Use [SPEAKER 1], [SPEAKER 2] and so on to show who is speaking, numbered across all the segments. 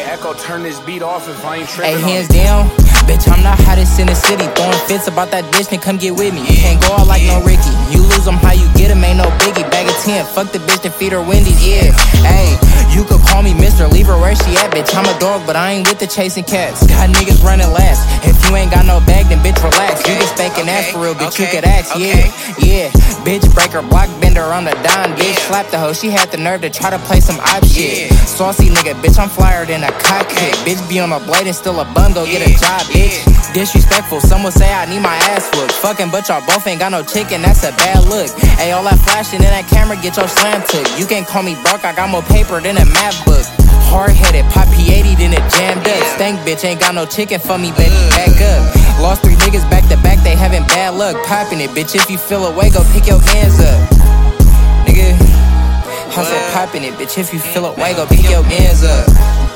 [SPEAKER 1] Echo, turn this beat off if I ain't tripping.
[SPEAKER 2] Hey, hands down, bitch, I'm not hottest in the city. Throwing fits about that bitch, then come get with me. Can't go out like no Ricky. You lose them, how you get them, ain't no biggie. Bag of 10, fuck the bitch, then feed her Wendy's, yeah. Hey, you could call me Mr. Leave her where she at, bitch. I'm a dog, but I ain't with the chasing cats. Got niggas running last. If you ain't got no bag, then bitch, relax. You just spanking ass for real, bitch, you could ask, yeah. Bitch, break her block, bend her on the dime, bitch. Slap the hoe, she had the nerve to try to play some odd shit. Saucy nigga, bitch, I'm flyer than a cockpit. Bitch, be on a blade and still a bum, go get a job, bitch. Disrespectful, some will say I need my ass whooped. Fucking, but y'all both ain't got no chicken, that's a bad look. Ayy, all that flashing in that camera, get your slam took. You can't call me broke, I got more paper than a math book. Hard-headed, pop P80, then it jammed up. Stank bitch, ain't got no chicken for me, baby, back up. Lost 3 niggas back to back, they having bad luck. Popping it, bitch, if you feel away, go pick your hands up. Nigga, I said popping it, bitch, if you feel away, go pick your hands up.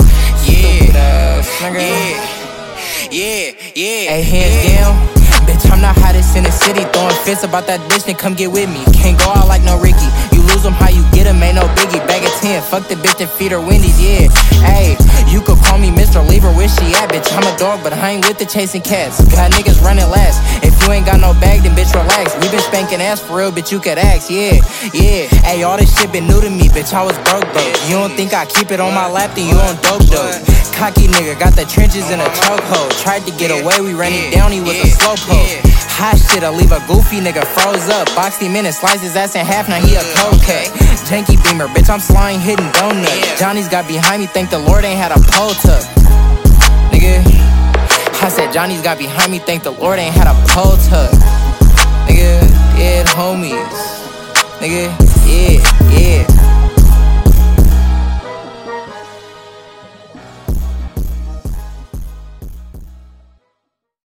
[SPEAKER 2] Yeah. Hey, hands down, bitch, I'm not hottest in the city. Throwing fits about that bitch, then come get with me. Can't go out like no Ricky. You lose them, how you get them, ain't no biggie. Bag of 10, fuck the bitch and feed her Wendy's, yeah. Hey, you could call me Mr. Leave her where she at, bitch. I'm a dog, but I ain't with the chasing cats. Got niggas running last. If you ain't got no bag, then bitch, relax. We been spanking ass for real, bitch, you could ask, yeah. Hey, all this shit been new to me, bitch, I was broke. You don't think I keep it on my lap, then you on dope, though. Cocky nigga, got the trenches in a chokehold. Tried to get away, we ran him down, he was a slowpoke. Hot shit, I'll leave a goofy nigga froze up. Boxed him in and sliced his ass in half, now he a cold cut. Janky beamer, bitch, I'm slime hitting donuts. Johnny's got behind me, thank the Lord ain't had a pole tuck. Nigga, I said Johnny's got behind me, thank the Lord ain't had a pole tuck. Nigga, yeah, homies. Nigga, yeah.